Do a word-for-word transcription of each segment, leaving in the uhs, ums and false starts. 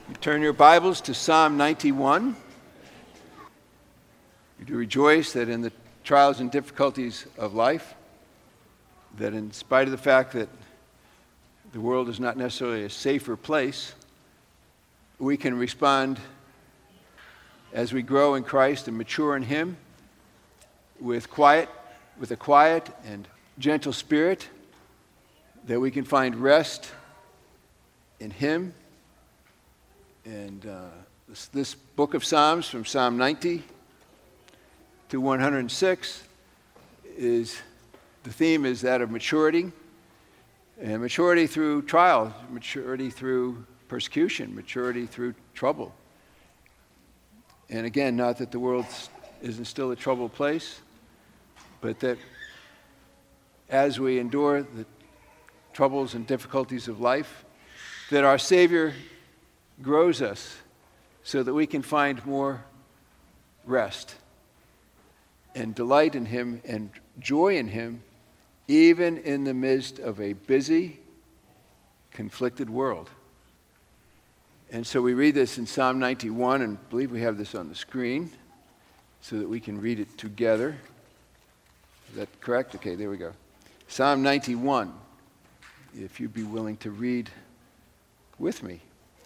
Turn your Bibles to Psalm ninety-one. We do rejoice that in the trials and difficulties of life, that in spite of the fact that the world is not necessarily a safer place, we can respond as we grow in Christ and mature in Him with quiet, with a quiet and gentle spirit, that we can find rest in Him. And uh, this, this book of Psalms, from Psalm ninety to one hundred six, is the theme is that of maturity, and maturity through trial, maturity through persecution, maturity through trouble. And again, not that the world isn't still a troubled place, but that as we endure the troubles and difficulties of life, that our Savior grows us so that we can find more rest and delight in Him and joy in Him, even in the midst of a busy, conflicted world. And so we read this in Psalm ninety-one, and I believe we have this on the screen so that we can read it together. Is that correct? Okay, there we go. Psalm ninety-one, if you'd be willing to read with me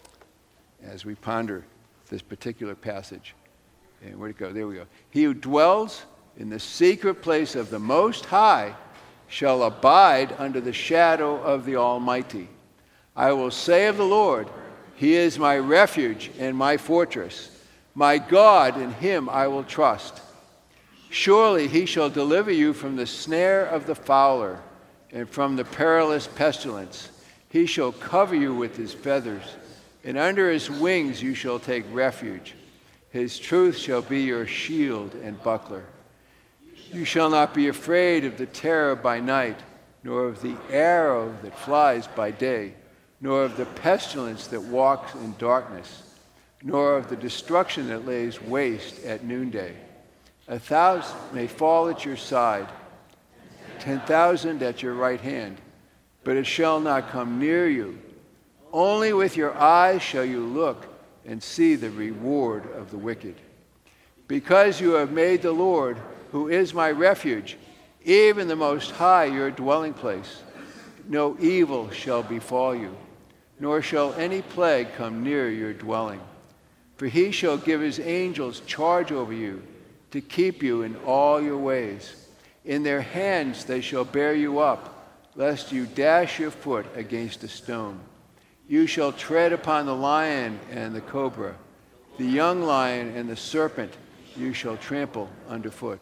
as we ponder this particular passage. And where'd it go? There we go. He who dwells in the secret place of the Most High shall abide under the shadow of the Almighty. I will say of the Lord, He is my refuge and my fortress. My God, in Him I will trust. Surely He shall deliver you from the snare of the fowler and from the perilous pestilence. He shall cover you with His feathers, and under His wings you shall take refuge. His truth shall be your shield and buckler. You shall not be afraid of the terror by night, nor of the arrow that flies by day, nor of the pestilence that walks in darkness, nor of the destruction that lays waste at noonday. A thousand may fall at your side, ten thousand at your right hand, but it shall not come near you. Only with your eyes shall you look and see the reward of the wicked. Because you have made the Lord, who is my refuge, even the Most High your dwelling place, no evil shall befall you, nor shall any plague come near your dwelling. For He shall give His angels charge over you, to keep you in all your ways. In their hands they shall bear you up, lest you dash your foot against a stone. You shall tread upon the lion and the cobra, the young lion and the serpent you shall trample underfoot.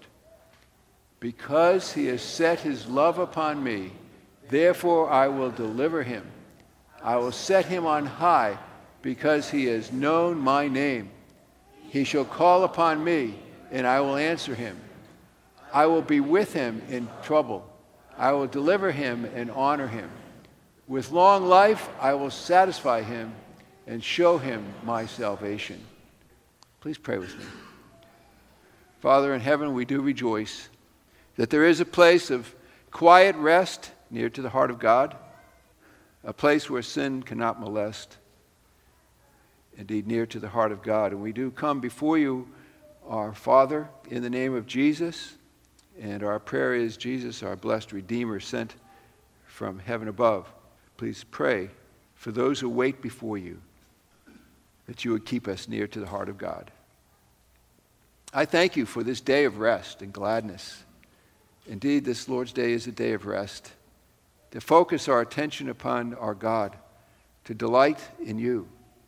Because He has set His love upon me, therefore I will deliver Him. I will set Him on high, because He has known my name. He shall call upon me, and I will answer him. I will be with him in trouble. I will deliver him and honor him. With long life I will satisfy him and show him my salvation. Please pray with me. Father in heaven, we do rejoice that there is a place of quiet rest near to the heart of God, a place where sin cannot molest, indeed near to the heart of God. And we do come before you, our Father, in the name of Jesus, and our prayer is, Jesus, our blessed Redeemer, sent from heaven above. Please pray for those who wait before you, that you would keep us near to the heart of God. I thank you for this day of rest and gladness. Indeed, this Lord's Day is a day of rest, to focus our attention upon our God, to delight in you,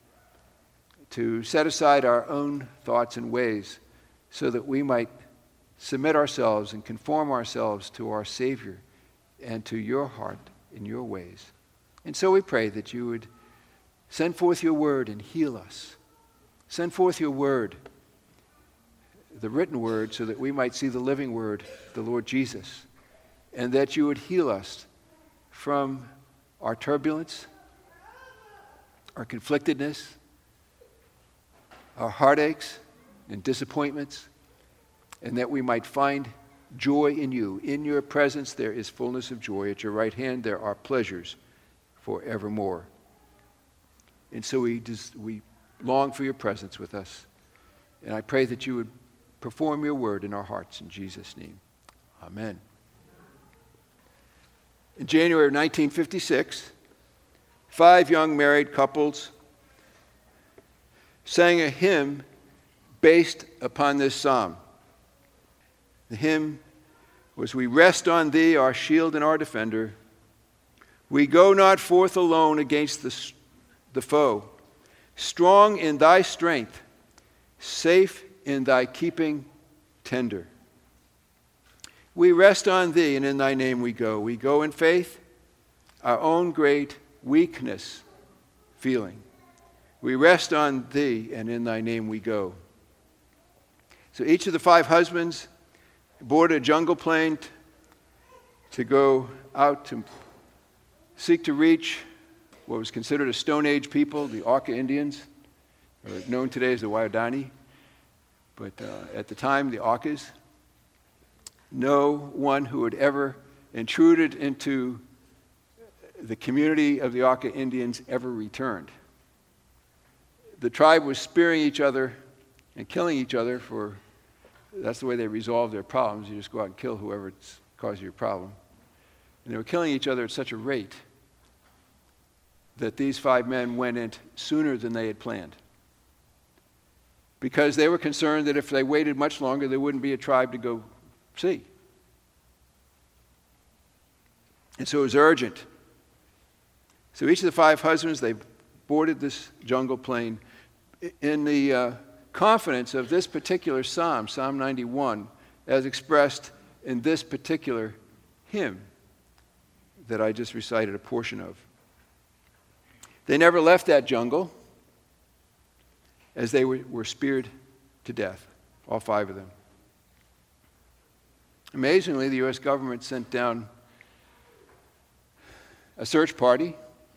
to set aside our own thoughts and ways so that we might submit ourselves and conform ourselves to our Savior and to your heart in your ways. And so we pray that you would send forth your word and heal us. Send forth your word, the written word, so that we might see the living word, the Lord Jesus, and that you would heal us from our turbulence, our conflictedness, our heartaches and disappointments, and that we might find joy in you. In your presence there is fullness of joy. At your right hand there are pleasures forevermore. And so we, just, we long for your presence with us. And I pray that you would perform your word in our hearts in Jesus' name. Amen. In January of nineteen fifty-six, five young married couples sang a hymn based upon this psalm. The hymn was, "We rest on thee, our shield and our defender. We go not forth alone against the, the foe. Strong in thy strength, safe in thy keeping tender. We rest on thee, and in thy name we go. We go in faith, our own great weakness feeling. We rest on thee, and in thy name we go." So each of the five husbands boarded a jungle plane t- to go out to seek to reach what was considered a Stone Age people, the Auca Indians, or known today as the Waodani, but uh, at the time, the Aucas. No one who had ever intruded into the community of the Auca Indians ever returned. The tribe was spearing each other and killing each other for, that's the way they resolved their problems. You just go out and kill whoever's caused you a problem. And they were killing each other at such a rate that these five men went in sooner than they had planned, because they were concerned that if they waited much longer, there wouldn't be a tribe to go see. And so it was urgent. So each of the five husbands, they boarded this jungle plane in the uh, confidence of this particular psalm, Psalm ninety-one, as expressed in this particular hymn that I just recited a portion of. They never left that jungle as they were, were speared to death, all five of them. Amazingly, the U S government sent down a search party,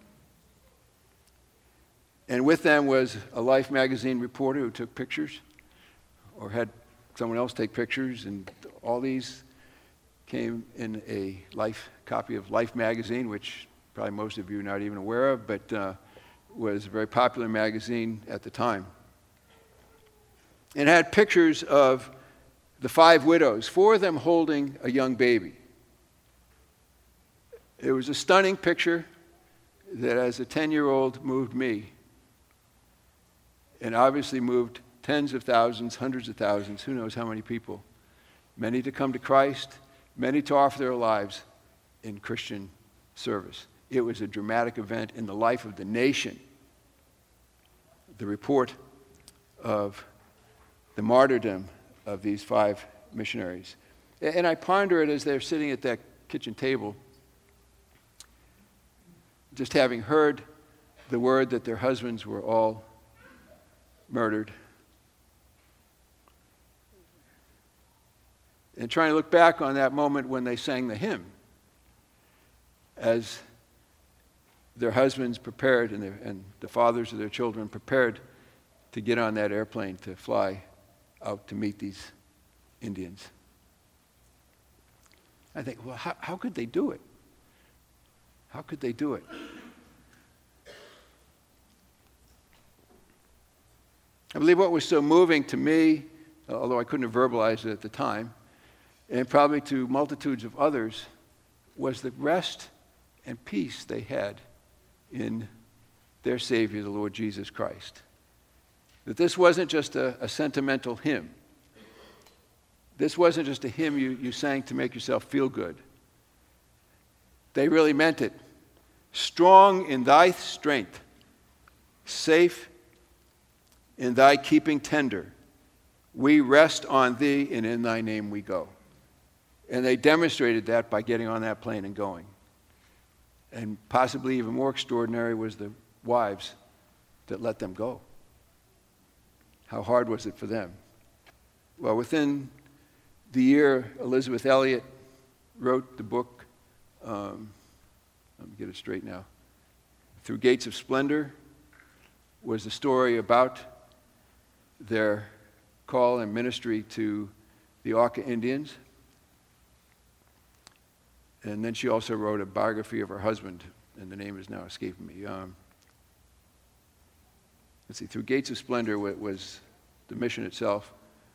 and with them was a Life magazine reporter who took pictures or had someone else take pictures, and all these came in a Life copy of Life magazine, which probably most of you are not even aware of, but uh, was a very popular magazine at the time. And had pictures of the five widows, four of them holding a young baby. It was a stunning picture that as a ten-year-old moved me, and obviously moved tens of thousands, hundreds of thousands, who knows how many people. Many to come to Christ, many to offer their lives in Christian service. It was a dramatic event in the life of the nation. The report of the martyrdom of these five missionaries. And I ponder it as they're sitting at that kitchen table, just having heard the word that their husbands were all murdered, and trying to look back on that moment when they sang the hymn as their husbands prepared and, their, and the fathers of their children prepared to get on that airplane to fly out to meet these Indians. I think, well, how, how could they do it? How could they do it? I believe what was so moving to me, although I couldn't have verbalized it at the time, and probably to multitudes of others, was the rest and peace they had in their Savior, the Lord Jesus Christ. That this wasn't just a, a sentimental hymn. This wasn't just a hymn you, you sang to make yourself feel good. They really meant it. Strong in thy strength, safe in thy keeping tender, we rest on thee, and in thy name we go. And they demonstrated that by getting on that plane and going. And possibly even more extraordinary was the wives that let them go. How hard was it for them? Well, within the year, Elizabeth Elliot wrote the book, um, let me get it straight now, Through Gates of Splendor, was the story about their call and ministry to the Auca Indians. And then she also wrote a biography of her husband, and the name is now escaping me. Um, let's see, Through Gates of Splendor was the mission itself.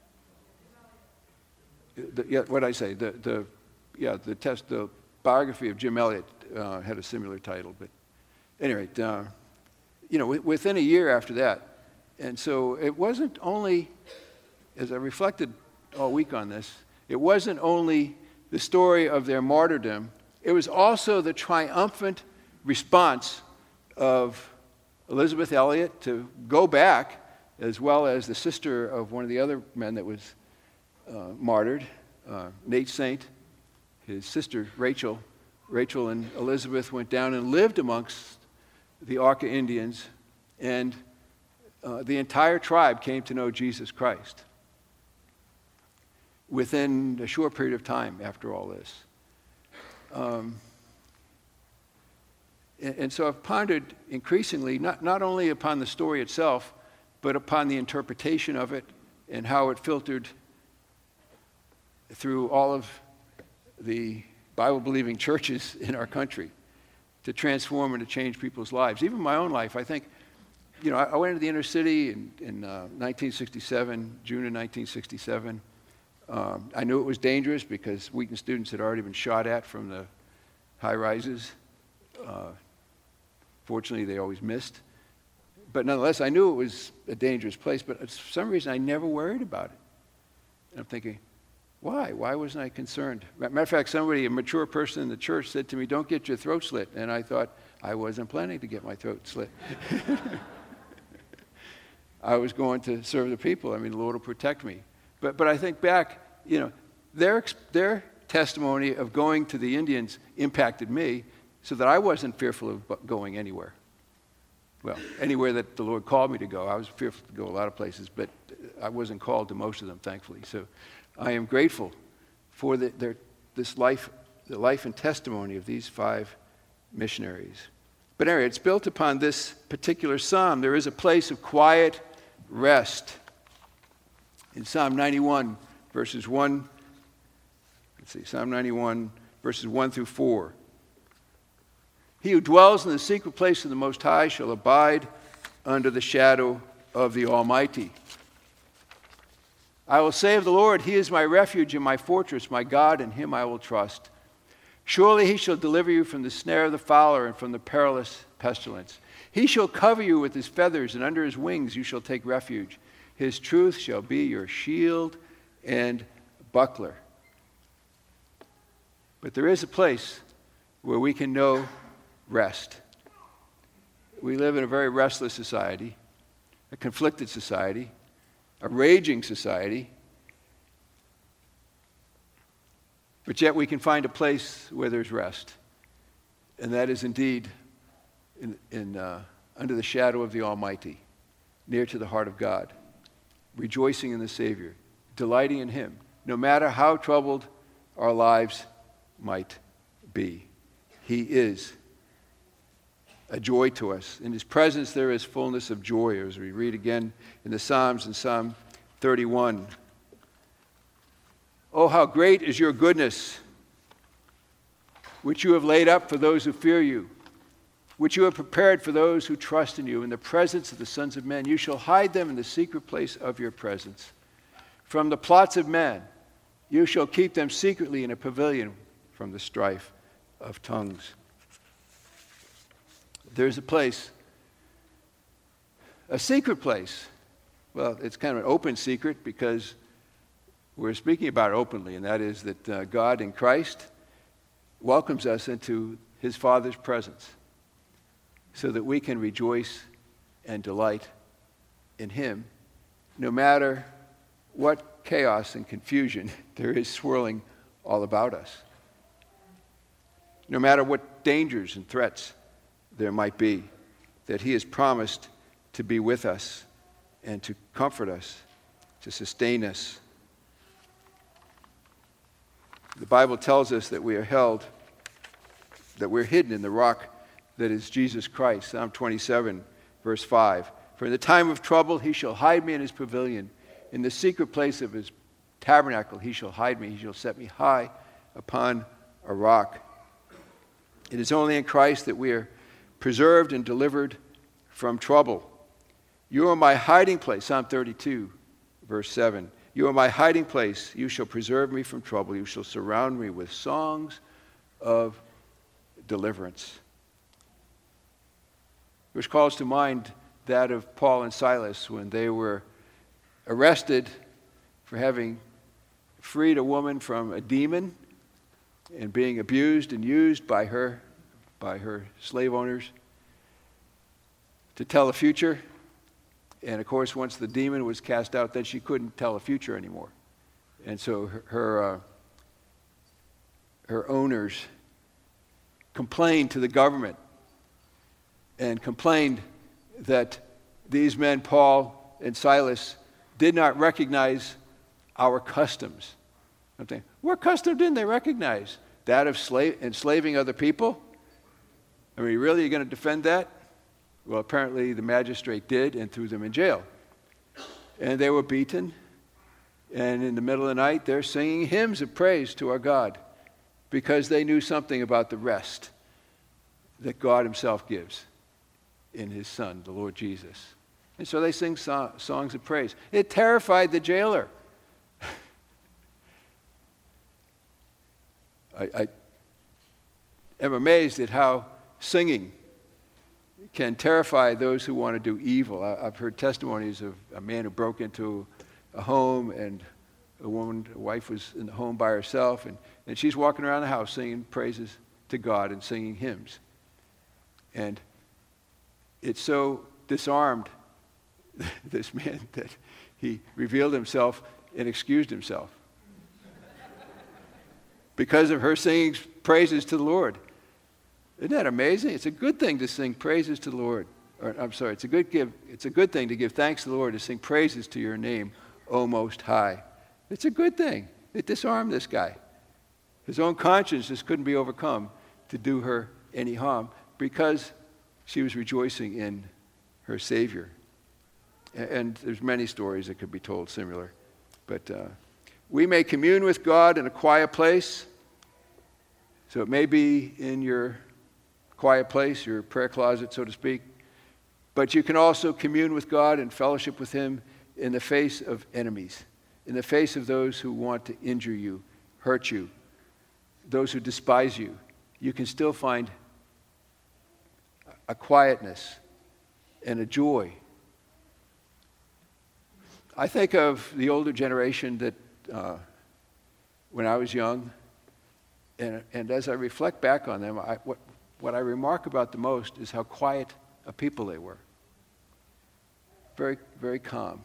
The, yeah, what did I say? The, the, yeah, the test, the biography of Jim Elliot uh, had a similar title. But anyway, uh, you know, w- within a year after that, and so it wasn't only, as I reflected all week on this, it wasn't only the story of their martyrdom, it was also the triumphant response of Elizabeth Elliot to go back, as well as the sister of one of the other men that was uh, martyred, uh, Nate Saint, his sister Rachel. Rachel and Elizabeth went down and lived amongst the Auca Indians, and uh, the entire tribe came to know Jesus Christ within a short period of time after all this. Um, and, and so I've pondered increasingly, not, not only upon the story itself, but upon the interpretation of it and how it filtered through all of the Bible-believing churches in our country to transform and to change people's lives. Even my own life, I think, you know, I, I went into the inner city in, in uh, nineteen sixty-seven, June of nineteen sixty-seven. Um, I knew it was dangerous because Wheaton students had already been shot at from the high rises. Uh, fortunately, they always missed. But nonetheless, I knew it was a dangerous place, but for some reason, I never worried about it. And I'm thinking, why? Why wasn't I concerned? Matter of fact, somebody, a mature person in the church, said to me, "Don't get your throat slit." And I thought, I wasn't planning to get my throat slit. I was going to serve the people. I mean, the Lord will protect me. But but I think back, you know, their their testimony of going to the Indians impacted me so that I wasn't fearful of going anywhere. Well, anywhere that the Lord called me to go. I was fearful to go a lot of places, but I wasn't called to most of them, thankfully. So I am grateful for the, their, this life, the life and testimony of these five missionaries. But anyway, it's built upon this particular psalm. There is a place of quiet rest. In Psalm ninety-one, verses one, let's see, Psalm ninety-one, verses one through four. He who dwells in the secret place of the Most High shall abide under the shadow of the Almighty. I will say of the Lord, He is my refuge and my fortress, my God, in Him I will trust. Surely He shall deliver you from the snare of the fowler and from the perilous pestilence. He shall cover you with His feathers, and under His wings you shall take refuge. His truth shall be your shield and buckler. But there is a place where we can know rest. We live in a very restless society, a conflicted society, a raging society. But yet we can find a place where there's rest. And that is indeed in, in, uh, under the shadow of the Almighty, near to the heart of God. Rejoicing in the Savior, delighting in Him, no matter how troubled our lives might be. He is a joy to us. In His presence there is fullness of joy, as we read again in the Psalms in Psalm thirty-one. Oh, how great is your goodness, which you have laid up for those who fear you, which you have prepared for those who trust in you in the presence of the sons of men. You shall hide them in the secret place of your presence. From the plots of men, you shall keep them secretly in a pavilion from the strife of tongues. There's a place, a secret place. Well, it's kind of an open secret because we're speaking about it openly, and that is that uh, God in Christ welcomes us into His Father's presence, so that we can rejoice and delight in Him, no matter what chaos and confusion there is swirling all about us, no matter what dangers and threats there might be, that He has promised to be with us and to comfort us, to sustain us. The Bible tells us that we are held, that we're hidden in the rock that is Jesus Christ. Psalm twenty-seven, verse five. For in the time of trouble He shall hide me in His pavilion. In the secret place of His tabernacle He shall hide me. He shall set me high upon a rock. It is only in Christ that we are preserved and delivered from trouble. You are my hiding place, Psalm thirty-two, verse seven. You are my hiding place. You shall preserve me from trouble. You shall surround me with songs of deliverance. Which calls to mind that of Paul and Silas when they were arrested for having freed a woman from a demon and being abused and used by her, by her slave owners to tell a future. And of course, once the demon was cast out, then she couldn't tell a future anymore. And so her her, uh, her owners complained to the government and complained that these men, Paul and Silas, did not recognize our customs. I'm thinking, what custom didn't they recognize? That of slave, enslaving other people? I mean, really, you're going to defend that? Well, apparently the magistrate did and threw them in jail. And they were beaten. And in the middle of the night, they're singing hymns of praise to our God because they knew something about the rest that God himself gives in his Son, the Lord Jesus. And so they sing so- songs of praise. It terrified the jailer. I, I am amazed at how singing can terrify those who want to do evil. I, I've heard testimonies of a man who broke into a home, and a woman, a wife was in the home by herself, and, and she's walking around the house singing praises to God and singing hymns. And it so disarmed this man that he revealed himself and excused himself because of her singing praises to the Lord. Isn't that amazing? It's a good thing to sing praises to the Lord. Or, I'm sorry, it's a good give. It's a good thing to give thanks to the Lord, to sing praises to your name, O Most High. It's a good thing. It disarmed this guy. His own conscience just couldn't be overcome to do her any harm because she was rejoicing in her Savior. And, and there's many stories that could be told similar. But uh, we may commune with God in a quiet place. So it may be in your quiet place, your prayer closet, so to speak. But you can also commune with God and fellowship with him in the face of enemies, in the face of those who want to injure you, hurt you, those who despise you. You can still find a quietness and a joy. I think of the older generation that uh, when I was young, and, and as I reflect back on them, I, what, what I remark about the most is how quiet a people they were. Very, very calm.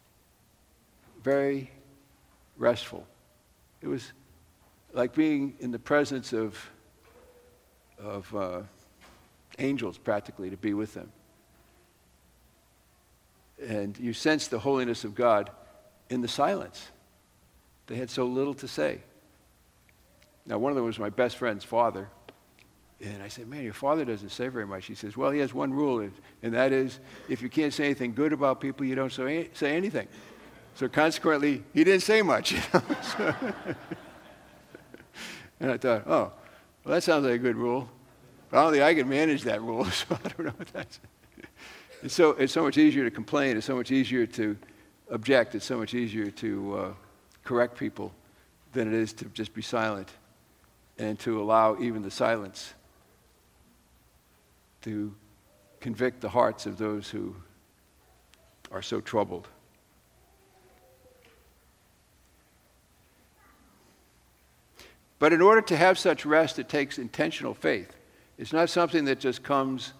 Very restful. It was like being in the presence of, of uh, angels, practically, to be with them. And you sense the holiness of God in the silence. They had so little to say. Now, one of them was my best friend's father. And I said, man, your father doesn't say very much. He says, well, he has one rule, and that is, if you can't say anything good about people, you don't say say anything. So consequently, he didn't say much. You know? So and I thought, oh, well, that sounds like a good rule. But I don't think I can manage that rule, so I don't know what that's. It's so, it's so much easier to complain. It's so much easier to object. It's so much easier to uh, correct people than it is to just be silent and to allow even the silence to convict the hearts of those who are so troubled. But in order to have such rest, it takes intentional faith. It's not something that just comes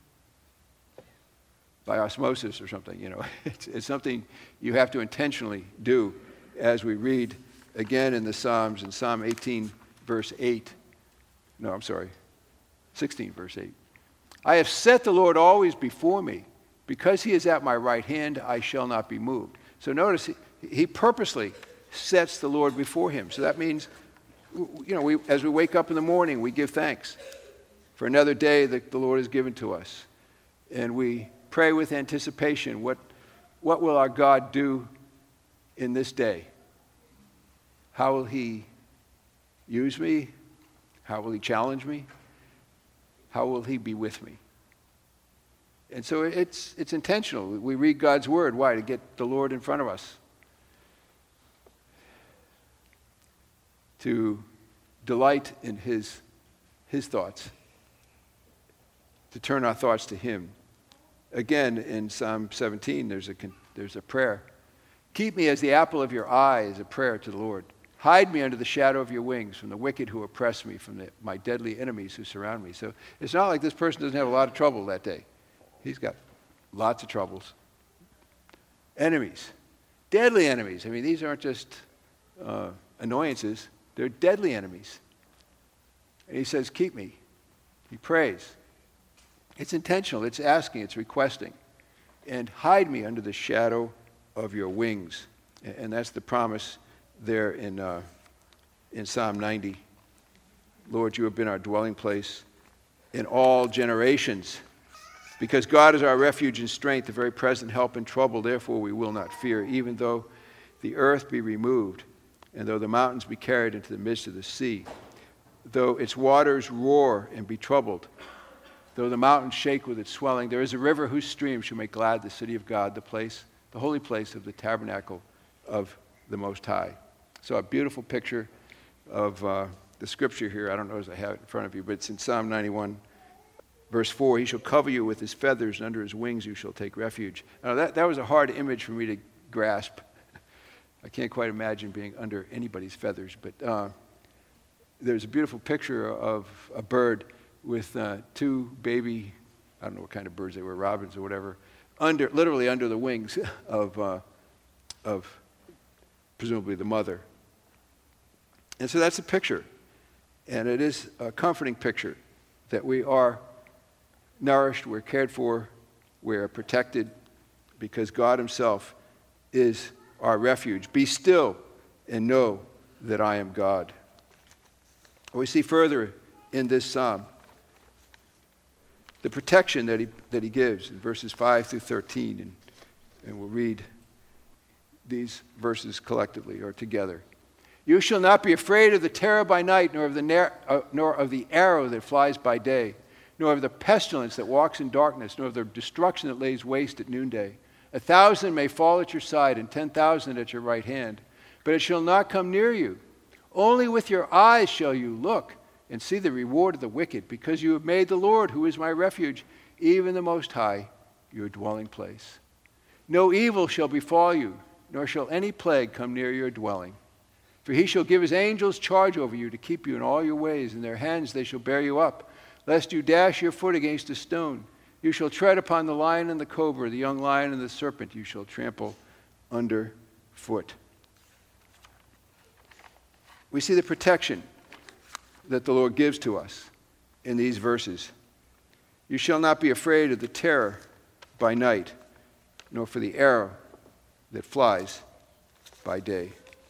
by osmosis or something, you know. It's, it's something you have to intentionally do, as we read again in the Psalms, in Psalm eighteen, verse eight. No, I'm sorry, sixteen, verse eight. I have set the Lord always before me. Because he is at my right hand, I shall not be moved. So notice, he, he purposely sets the Lord before him. So that means, you know, we, as we wake up in the morning, we give thanks for another day that the Lord has given to us. And we pray with anticipation, what, what will our God do in this day? How will he use me? How will he challenge me? How will he be with me? And so it's, it's intentional. We read God's word. Why? To get the Lord in front of us. To delight in his, his thoughts. To turn our thoughts to him. Again, in Psalm seventeen, there's a, there's a prayer. Keep me as the apple of your eye is a prayer to the Lord. Hide me under the shadow of your wings from the wicked who oppress me, from the, my deadly enemies who surround me. So it's not like this person doesn't have a lot of trouble that day. He's got lots of troubles. Enemies. Deadly enemies. I mean, these aren't just uh, annoyances. They're deadly enemies. And he says, keep me. He prays. It's intentional. It's asking. It's requesting. And hide me under the shadow of your wings. And that's the promise there in, uh, in Psalm ninety. Lord, you have been our dwelling place in all generations. Because God is our refuge and strength, the very present help in trouble, therefore we will not fear, even though the earth be removed, and though the mountains be carried into the midst of the sea, though its waters roar and be troubled, though the mountains shake with its swelling, there is a river whose stream shall make glad the city of God, the place, the holy place of the tabernacle of the Most High. So a beautiful picture of uh, the scripture here. I don't know as I have it in front of you, but it's in Psalm ninety-one. Verse four, he shall cover you with his feathers, and under his wings you shall take refuge. Now that, that was a hard image for me to grasp. I can't quite imagine being under anybody's feathers, but uh, there's a beautiful picture of a bird with uh, two baby, I don't know what kind of birds they were, robins or whatever, under, literally under the wings of, uh, of presumably the mother. And so that's a picture. And it is a comforting picture that we are nourished, we're cared for, we're protected because God himself is our refuge. Be still and know that I am God. We see further in this psalm the protection that he, that he gives in verses five through thirteen. And, and we'll read these verses collectively or together. You shall not be afraid of the terror by night, nor of the, nar- uh, nor of the arrow that flies by day, nor of the pestilence that walks in darkness, nor of the destruction that lays waste at noonday. A thousand may fall at your side, and ten thousand at your right hand, but it shall not come near you. Only with your eyes shall you look and see the reward of the wicked, because you have made the Lord, who is my refuge, even the Most High, your dwelling place. No evil shall befall you, nor shall any plague come near your dwelling. For he shall give his angels charge over you to keep you in all your ways. In their hands they shall bear you up, lest you dash your foot against a stone. You shall tread upon the lion and the cobra, the young lion and the serpent you shall trample under foot. We see the protection that the Lord gives to us in these verses. You shall not be afraid of the terror by night, nor for the arrow that flies by day.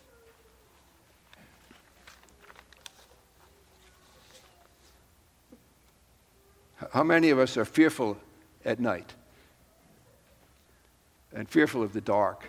How many of us are fearful at night and fearful of the dark?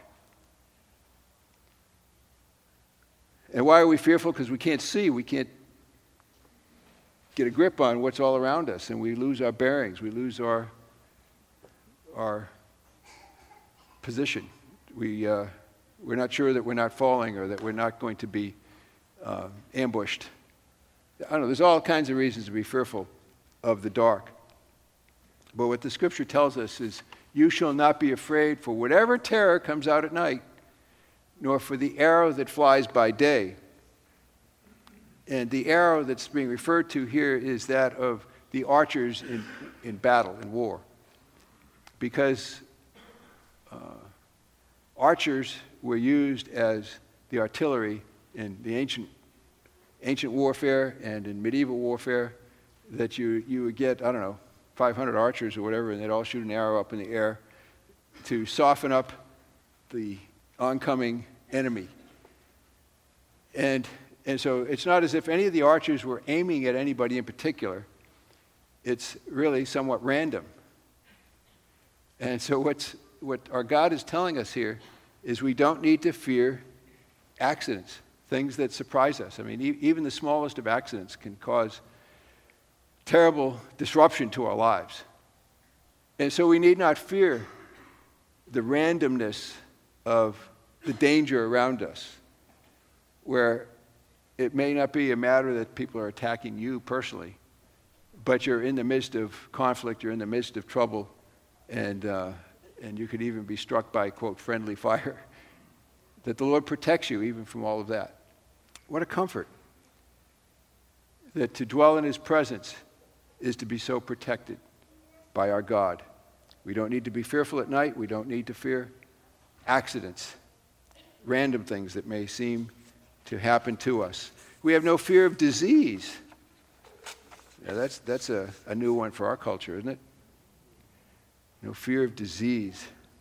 And why are we fearful? Because we can't see, we can't get a grip on what's all around us, and we lose our bearings, we lose our our position. We, uh, we're not sure that we're not falling or that we're not going to be uh, ambushed. I don't know, there's all kinds of reasons to be fearful of the dark. But what the scripture tells us is, you shall not be afraid for whatever terror comes out at night, nor for the arrow that flies by day. And the arrow that's being referred to here is that of the archers in, in battle, in war. Because uh, archers were used as the artillery in the ancient ancient warfare and in medieval warfare, that you, you would get, I don't know, five hundred archers or whatever, and they'd all shoot an arrow up in the air to soften up the oncoming enemy. And and so it's not as if any of the archers were aiming at anybody in particular. It's really somewhat random. And so what's, what our God is telling us here is we don't need to fear accidents, things that surprise us. I mean, e- even the smallest of accidents can cause terrible disruption to our lives. And so we need not fear the randomness of the danger around us, where it may not be a matter that people are attacking you personally, but you're in the midst of conflict, you're in the midst of trouble, and uh, and you could even be struck by, quote, friendly fire, that the Lord protects you even from all of that. What a comfort that to dwell in his presence is to be so protected by our God. We don't need to be fearful at night. We don't need to fear accidents, random things that may seem to happen to us. We have no fear of disease. Yeah, that's that's a, a new one for our culture, isn't it? No fear of disease.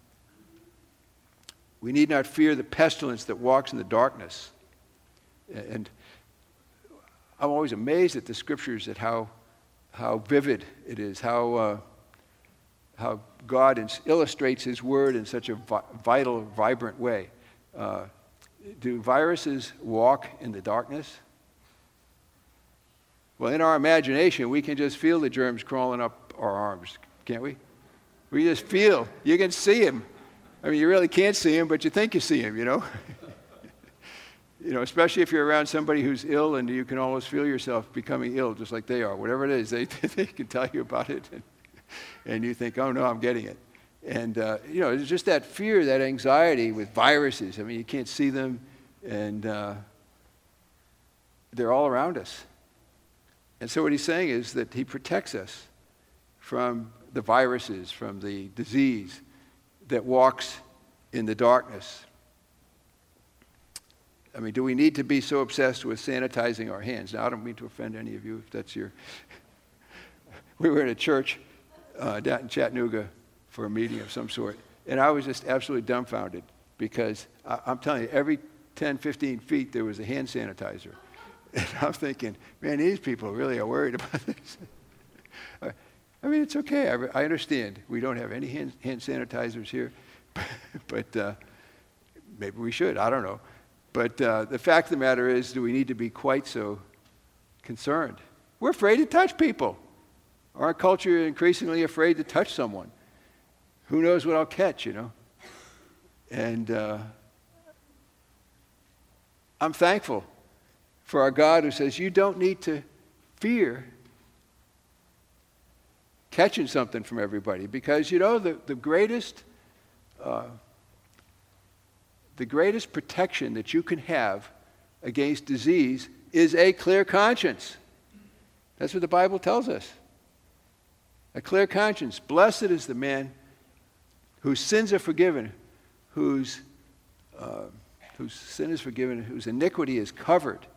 We need not fear the pestilence that walks in the darkness. And I'm always amazed at the scriptures, at how how vivid it is, how uh, how God ins- illustrates his word in such a vi- vital, vibrant way. Uh, do viruses walk in the darkness? Well, in our imagination, we can just feel the germs crawling up our arms, can't we? We just feel. You can see him. I mean, you really can't see him, but you think you see him, you know? You know, especially if you're around somebody who's ill, and you can almost feel yourself becoming ill just like they are. Whatever it is, they, they can tell you about it, and, and you think, oh, no, I'm getting it. And, uh, you know, it's just that fear, that anxiety with viruses. I mean, you can't see them, and uh, they're all around us. And so what he's saying is that he protects us from the viruses, from the disease that walks in the darkness. I mean, do we need to be so obsessed with sanitizing our hands? Now, I don't mean to offend any of you if that's your... We were in a church uh, down in Chattanooga for a meeting of some sort, and I was just absolutely dumbfounded because I, I'm telling you, every ten, fifteen feet there was a hand sanitizer. And I'm thinking, man, these people really are worried about this. I mean, it's okay. I, I understand. We don't have any hand, hand sanitizers here, but uh, maybe we should. I don't know. But uh, the fact of the matter is, do we need to be quite so concerned? We're afraid to touch people. Our culture is increasingly afraid to touch someone. Who knows what I'll catch, you know? And uh, I'm thankful for our God who says, you don't need to fear catching something from everybody, because, you know, the, the greatest... Uh, The greatest protection that you can have against disease is a clear conscience. That's what the Bible tells us. A clear conscience. Blessed is the man whose sins are forgiven, whose, uh, whose sin is forgiven, whose iniquity is covered.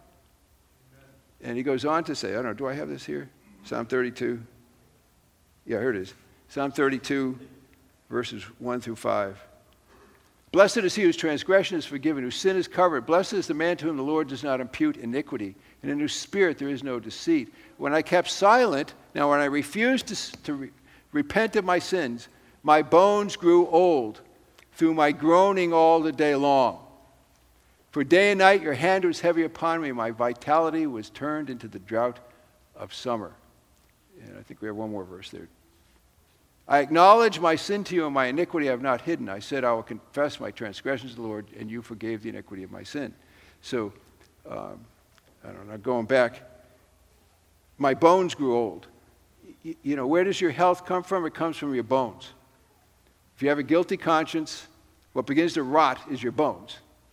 And he goes on to say, I don't know, do I have this here? Psalm thirty-two. Yeah, here it is. Psalm thirty-two, verses one through five. Blessed is he whose transgression is forgiven, whose sin is covered. Blessed is the man to whom the Lord does not impute iniquity, and in whose spirit there is no deceit. When I kept silent, now when I refused to, to re- repent of my sins, my bones grew old through my groaning all the day long. For day and night your hand was heavy upon me. My vitality was turned into the drought of summer. And I think we have one more verse there. I acknowledge my sin to you, and my iniquity I have not hidden. I said, I will confess my transgressions to the Lord, and you forgave the iniquity of my sin. So, um, I don't know, going back, my bones grew old. Y- you know, where does your health come from? It comes from your bones. If you have a guilty conscience, what begins to rot is your bones.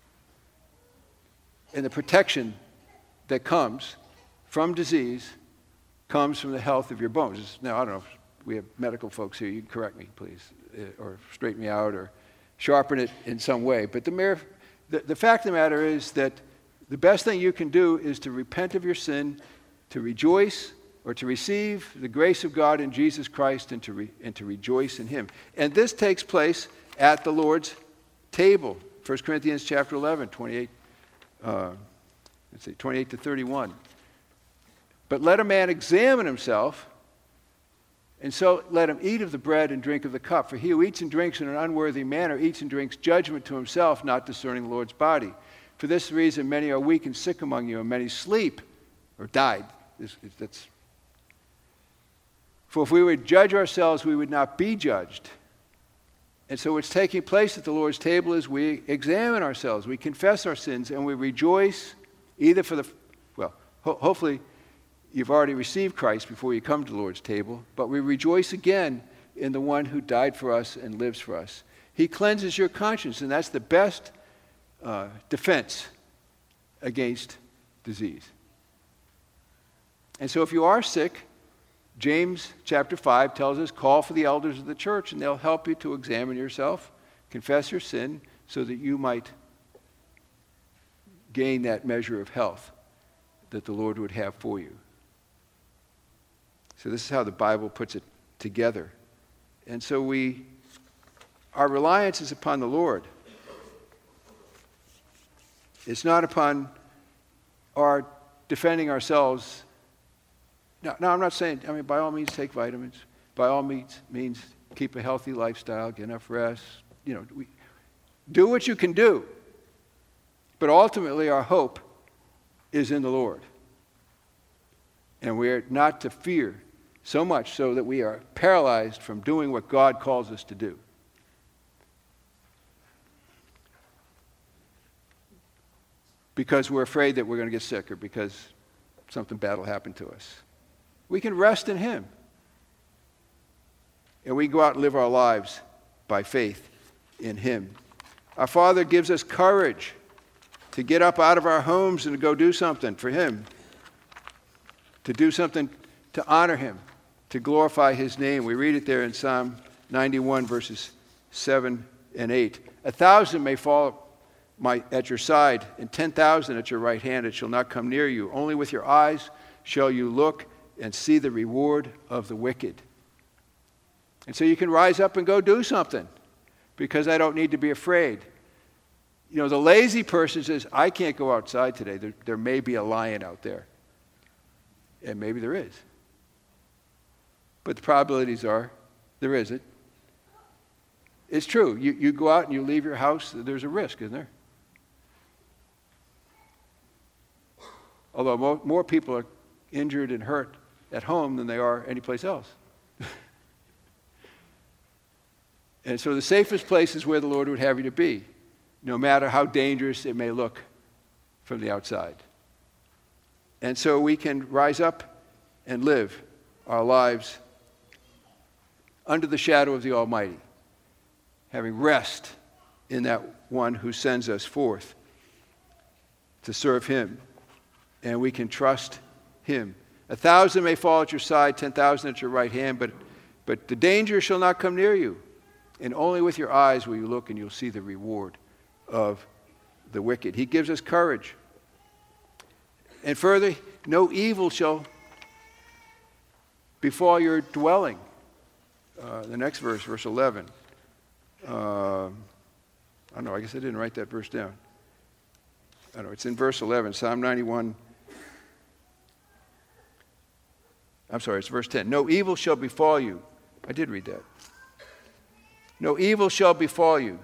And the protection that comes from disease comes from the health of your bones. Now, I don't know if we have medical folks here. You can correct me, please, or straighten me out, or sharpen it in some way. But the, mere, the, the fact of the matter is that the best thing you can do is to repent of your sin, to rejoice, or to receive the grace of God in Jesus Christ, and to, re, and to rejoice in him. And this takes place at the Lord's table. First Corinthians chapter eleven, twenty-eight, uh, let's see, twenty-eight to thirty-one. But let a man examine himself, and so let him eat of the bread and drink of the cup. For he who eats and drinks in an unworthy manner eats and drinks judgment to himself, not discerning the Lord's body. For this reason many are weak and sick among you, and many sleep or died. This, that's For if we would judge ourselves, we would not be judged. And so what's taking place at the Lord's table is we examine ourselves, we confess our sins, and we rejoice either for the, well, ho- hopefully you've already received Christ before you come to the Lord's table, but we rejoice again in the one who died for us and lives for us. He cleanses your conscience, and that's the best uh, defense against disease. And so if you are sick, James chapter five tells us, call for the elders of the church, and they'll help you to examine yourself, confess your sin, so that you might gain that measure of health that the Lord would have for you. So this is how the Bible puts it together. And so we, our reliance is upon the Lord. It's not upon our defending ourselves. Now, now, I'm not saying, I mean, by all means take vitamins. By all means, means keep a healthy lifestyle, get enough rest. You know, we, do what you can do. But ultimately, our hope is in the Lord. And we're not to fear, so much so that we are paralyzed from doing what God calls us to do. Because we're afraid that we're going to get sick or because something bad will happen to us. We can rest in Him. And we go out and live our lives by faith in Him. Our Father gives us courage to get up out of our homes and to go do something for Him. To do something to honor Him, to glorify His name. We read it there in Psalm ninety-one, verses seven and eight. A thousand may fall my, at your side, and ten thousand at your right hand. It shall not come near you. Only with your eyes shall you look and see the reward of the wicked. And so you can rise up and go do something, because I don't need to be afraid. You know, the lazy person says, I can't go outside today. There, there may be a lion out there. And maybe there is. But the probabilities are there isn't. It's true. You, you go out and you leave your house, there's a risk, isn't there? Although mo- more people are injured and hurt at home than they are anyplace else. And so the safest place is where the Lord would have you to be, no matter how dangerous it may look from the outside. And so we can rise up and live our lives under the shadow of the Almighty, having rest in that one who sends us forth to serve Him. And we can trust Him. A thousand may fall at your side, ten thousand at your right hand, but, but the danger shall not come near you. And only with your eyes will you look, and you'll see the reward of the wicked. He gives us courage. And further, no evil shall befall your dwelling. Uh, the next verse, verse eleven. Uh, I don't know, I guess I didn't write that verse down. I don't know, it's in verse eleven, Psalm ninety-one. I'm sorry, it's verse ten. No evil shall befall you. I did read that. No evil shall befall you,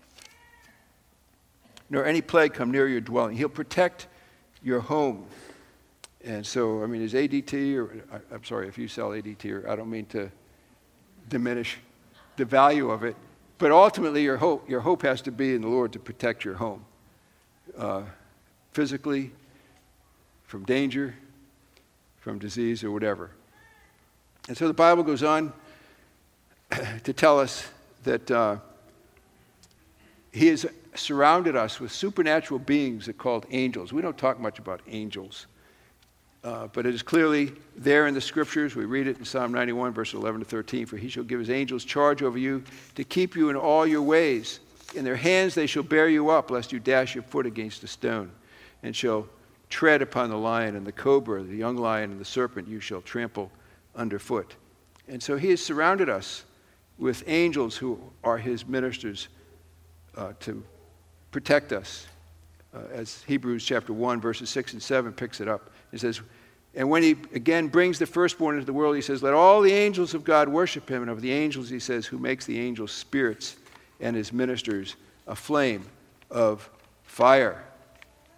nor any plague come near your dwelling. He'll protect your home. And so, I mean, is A D T, or I, I'm sorry if you sell A D T, or I don't mean to diminish the value of it, but ultimately your hope, your hope has to be in the Lord to protect your home. Uh, physically, from danger, from disease, or whatever. And so the Bible goes on to tell us that uh, He has surrounded us with supernatural beings that are called angels. We don't talk much about angels, uh, but it is clearly there in the Scriptures. We read it in Psalm ninety-one, verse eleven to thirteen. For He shall give His angels charge over you to keep you in all your ways. In their hands they shall bear you up, lest you dash your foot against a stone, and shall tread upon the lion and the cobra, the young lion and the serpent you shall trample underfoot. And so He has surrounded us with angels who are His ministers uh, to protect us. Uh, as Hebrews chapter one, verses six and seven picks it up. It says, and when He again brings the firstborn into the world, He says, let all the angels of God worship Him. And of the angels, He says, who makes the angels spirits and His ministers a flame of fire.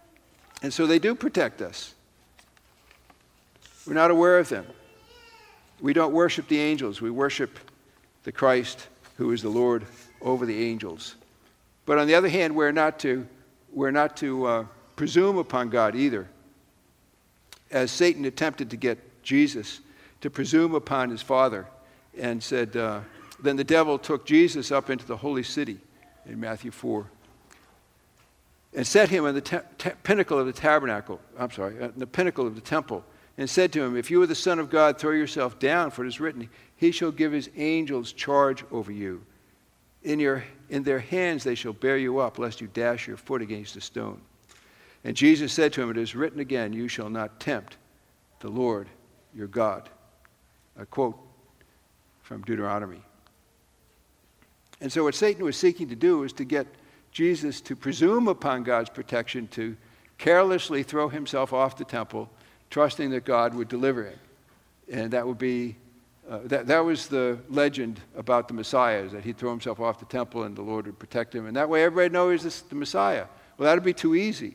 And so they do protect us. We're not aware of them. We don't worship the angels. We worship the Christ who is the Lord over the angels. But on the other hand, we're not to, we're not to uh, presume upon God either. As Satan attempted to get Jesus to presume upon his Father and said, uh, then the devil took Jesus up into the holy city in Matthew four and set him on the te- te- pinnacle of the tabernacle, I'm sorry, uh, the pinnacle of the temple, and said to him, if you are the Son of God, throw yourself down, for it is written, he shall give his angels charge over you. In, your, in their hands they shall bear you up, lest you dash your foot against a stone. And Jesus said to him, it is written again, you shall not tempt the Lord your God. A quote from Deuteronomy. And so what Satan was seeking to do is to get Jesus to presume upon God's protection, to carelessly throw himself off the temple, trusting that God would deliver him. And that would be, uh, that, that was the legend about the Messiah, is that he'd throw himself off the temple and the Lord would protect him. And that way everybody knows this is the Messiah. Well, that would be too easy.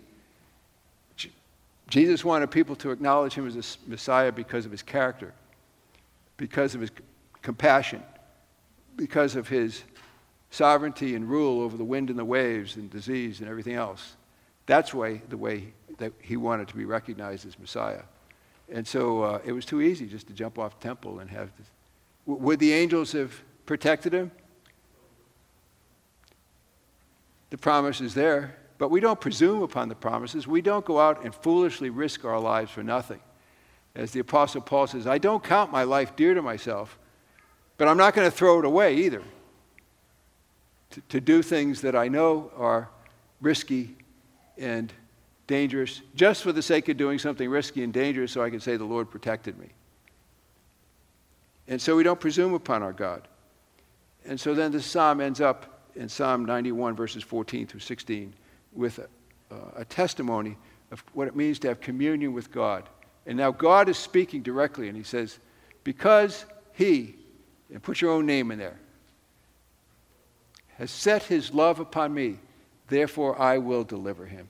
Jesus wanted people to acknowledge him as a Messiah because of his character, because of his compassion, because of his sovereignty and rule over the wind and the waves and disease and everything else. That's way, the way that he wanted to be recognized as Messiah. And so uh, it was too easy just to jump off the temple and have this. W- would the angels have protected him? The promise is there, but we don't presume upon the promises. We don't go out and foolishly risk our lives for nothing. As the Apostle Paul says, I don't count my life dear to myself, but I'm not going to throw it away either. To, to do things that I know are risky and dangerous, just for the sake of doing something risky and dangerous so I can say the Lord protected me. And so we don't presume upon our God. And so then this psalm ends up in Psalm ninety-one, verses fourteen through sixteen, with a, uh, a testimony of what it means to have communion with God. And now God is speaking directly, and he says, because he, and put your own name in there, has set his love upon me, therefore I will deliver him.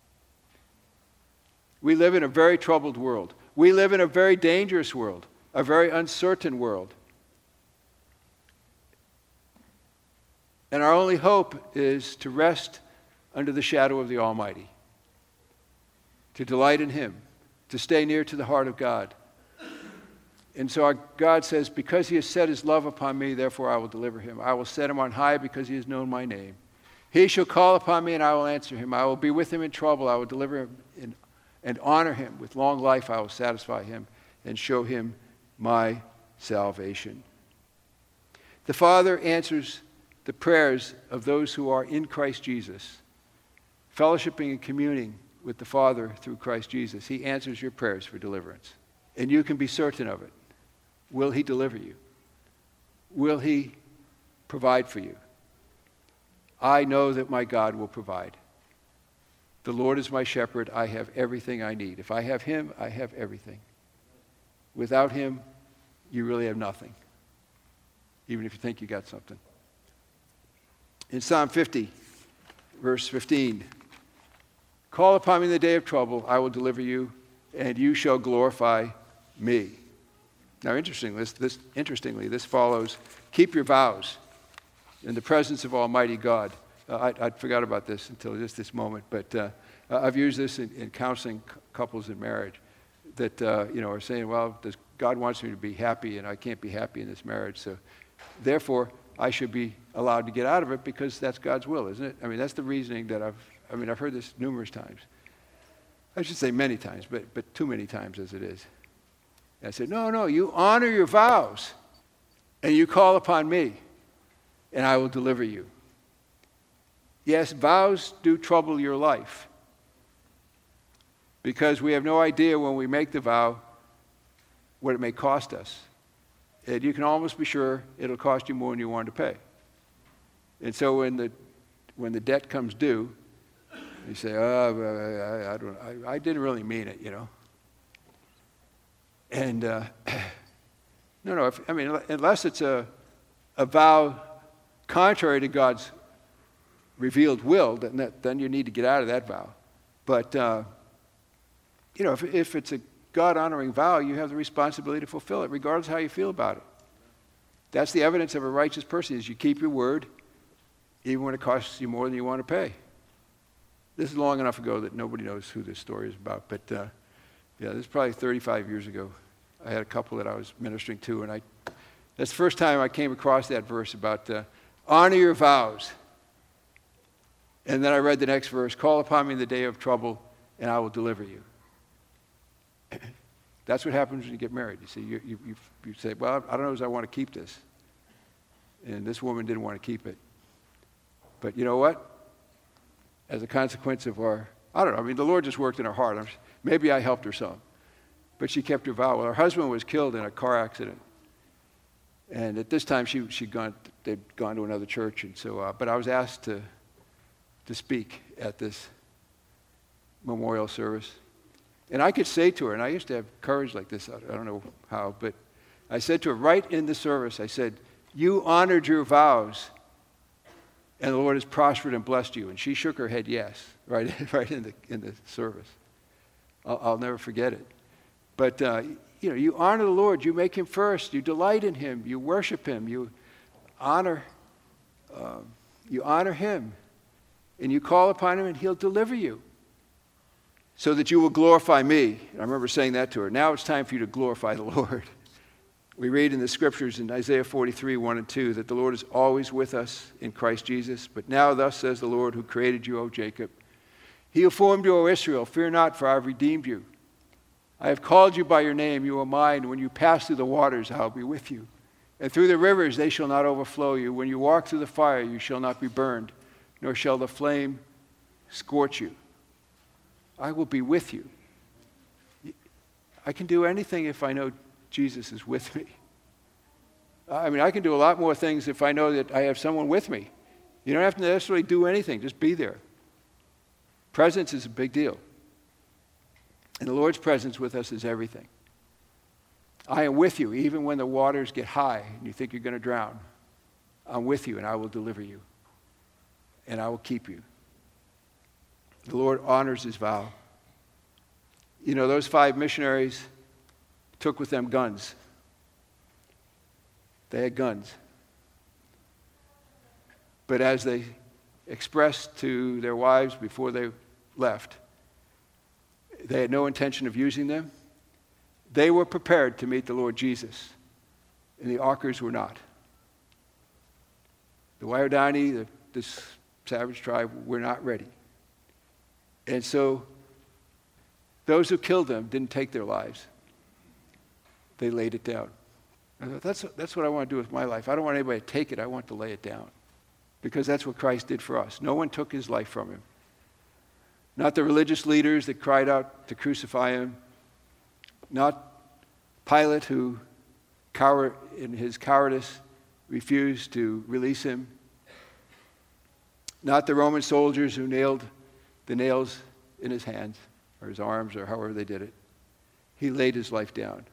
We live in a very troubled world. We live in a very dangerous world, a very uncertain world. And our only hope is to rest under the shadow of the Almighty, to delight in him, to stay near to the heart of God. And so our God says, because he has set his love upon me, therefore I will deliver him. I will set him on high because he has known my name. He shall call upon me and I will answer him. I will be with him in trouble. I will deliver him in, and honor him. With long life I will satisfy him and show him my salvation. The Father answers the prayers of those who are in Christ Jesus, fellowshipping and communing with the Father through Christ Jesus. He answers your prayers for deliverance. And you can be certain of it. Will he deliver you? Will he provide for you? I know that my God will provide. The Lord is my shepherd. I have everything I need. If I have him, I have everything. Without him, you really have nothing, even if you think you got something. In Psalm fifty, verse fifteen, call upon me in the day of trouble. I will deliver you, and you shall glorify me. Now, interestingly, this, this, interestingly, this follows, keep your vows in the presence of Almighty God. Uh, I, I forgot about this until just this moment, but uh, I've used this in, in counseling c- couples in marriage that, uh, you know, are saying, well, does, God wants me to be happy, and I can't be happy in this marriage, so therefore I should be allowed to get out of it because that's God's will, isn't it? I mean, that's the reasoning that I've, I mean, I've heard this numerous times. I should say many times, but, but too many times as it is. And I said, no, no, you honor your vows, and you call upon me, and I will deliver you. Yes, vows do trouble your life because we have no idea when we make the vow what it may cost us. And you can almost be sure it'll cost you more than you want to pay. And so when the when the debt comes due, you say, oh, I, I don't, I, I didn't really mean it, you know. And uh, no, no, if, I mean, unless it's a a vow contrary to God's revealed will, then that, then you need to get out of that vow. But uh, you know, if if it's a God-honoring vow, you have the responsibility to fulfill it, regardless of how you feel about it. That's the evidence of a righteous person, is you keep your word, even when it costs you more than you want to pay. This is long enough ago that nobody knows who this story is about, but uh, yeah, this is probably thirty-five years ago. I had a couple that I was ministering to, and I that's the first time I came across that verse about uh, honor your vows. And then I read the next verse, call upon me in the day of trouble, and I will deliver you. That's what happens when you get married. You see, you, you, you, you say, well, I don't know if I want to keep this. And this woman didn't want to keep it. But you know what? As a consequence of our, I don't know, I mean, the Lord just worked in her heart. I'm, maybe I helped her some. But she kept her vow. Well, her husband was killed in a car accident. And at this time, she, she'd gone, they'd gone to another church. And so, uh, but I was asked to, to speak at this memorial service. And I could say to her, and I used to have courage like this, I don't know how, but I said to her right in the service, I said, you honored your vows, and the Lord has prospered and blessed you. And she shook her head yes, right, right in the in the service. I'll, I'll never forget it. But, uh, you know, you honor the Lord, you make him first, you delight in him, you worship him, you honor, uh, you honor him, and you call upon him, and he'll deliver you, so that you will glorify me. I remember saying that to her. Now it's time for you to glorify the Lord. We read in the scriptures in Isaiah forty-three, one and two, that the Lord is always with us in Christ Jesus. But now thus says the Lord who created you, O Jacob. He who formed you, O Israel, fear not, for I have redeemed you. I have called you by your name, you are mine. When you pass through the waters, I will be with you. And through the rivers, they shall not overflow you. When you walk through the fire, you shall not be burned, nor shall the flame scorch you. I will be with you. I can do anything if I know Jesus is with me. I mean, I can do a lot more things if I know that I have someone with me. You don't have to necessarily do anything, just be there. Presence is a big deal. And the Lord's presence with us is everything. I am with you even when the waters get high and you think you're going to drown. I'm with you and I will deliver you. And I will keep you. The Lord honors his vow. You know, those five missionaries took with them guns. They had guns. But as they expressed to their wives before they left, they had no intention of using them. They were prepared to meet the Lord Jesus, and the Akers were not. The Waodani, the, this savage tribe, were not ready. And so those who killed them didn't take their lives. They laid it down. I thought, that's, that's what I want to do with my life. I don't want anybody to take it. I want to lay it down. Because that's what Christ did for us. No one took his life from him. Not the religious leaders that cried out to crucify him. Not Pilate, who cower, in his cowardice refused to release him. Not the Roman soldiers who nailed the nails in his hands or his arms or however they did it. He laid his life down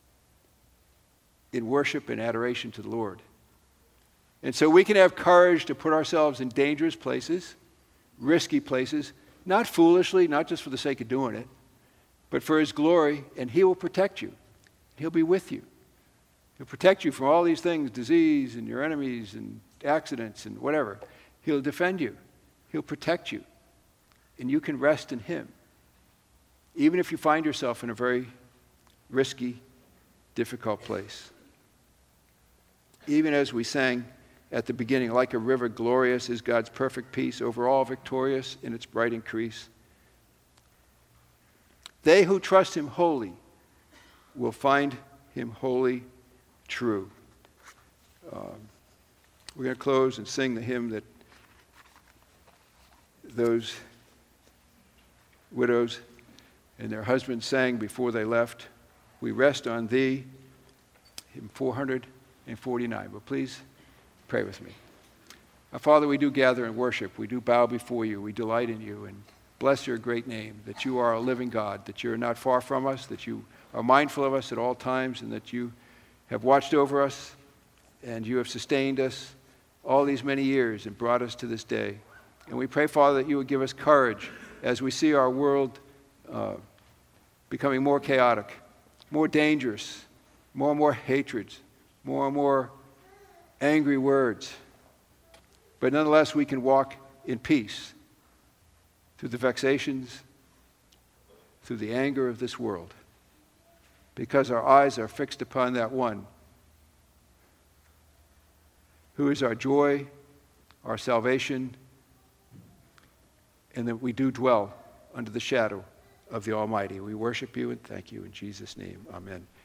in worship and adoration to the Lord. And so we can have courage to put ourselves in dangerous places, risky places, not foolishly, not just for the sake of doing it, but for his glory, and he will protect you. He'll be with you. He'll protect you from all these things, disease and your enemies and accidents and whatever. He'll defend you. He'll protect you. And you can rest in him, even if you find yourself in a very risky, difficult place. Even as we sang at the beginning, like a river glorious is God's perfect peace, over all victorious in its bright increase. They who trust him wholly will find him wholly true. Um, we're going to close and sing the hymn that those widows and their husbands sang before they left. We rest on thee, hymn four hundred forty-nine. But please pray with me. Our Father, we do gather and worship. We do bow before you. We delight in you and bless your great name, that you are a living God, that you're not far from us, that you are mindful of us at all times, and that you have watched over us and you have sustained us all these many years and brought us to this day. And we pray, Father, that you would give us courage as we see our world uh, becoming more chaotic, more dangerous, more and more hatreds, more and more angry words. But nonetheless, we can walk in peace through the vexations, through the anger of this world, because our eyes are fixed upon that one who is our joy, our salvation, and that we do dwell under the shadow of the Almighty. We worship you and thank you in Jesus' name. Amen.